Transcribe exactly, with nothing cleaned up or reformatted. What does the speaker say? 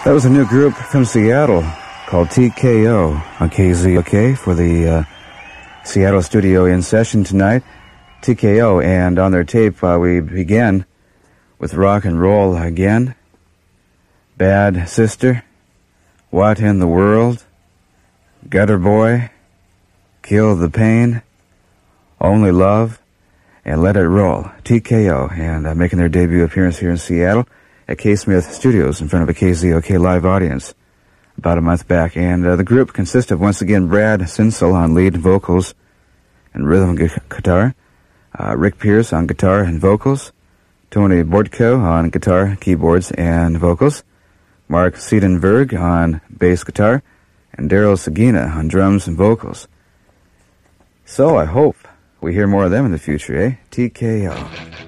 That was a new group from Seattle called T K O on K Z O K for the uh, Seattle studio in session tonight. T K O, and on their tape uh, we began with Rock and Roll Again, Bad Sister, What in the World, Gutter Boy, Kill the Pain, Only Love, and Let It Roll. T K O, and uh, making their debut appearance here in Seattle at K. Smith Studios in front of a K Z O K live audience about a month back. And uh, the group consists of, once again, Brad Sinsel on lead vocals and rhythm gu- guitar, uh, Rick Pierce on guitar and vocals, Tony Bordko on guitar, keyboards, and vocals, Mark Siedenberg on bass guitar, and Daryl Sagina on drums and vocals. So I hope we hear more of them in the future, eh? T K O.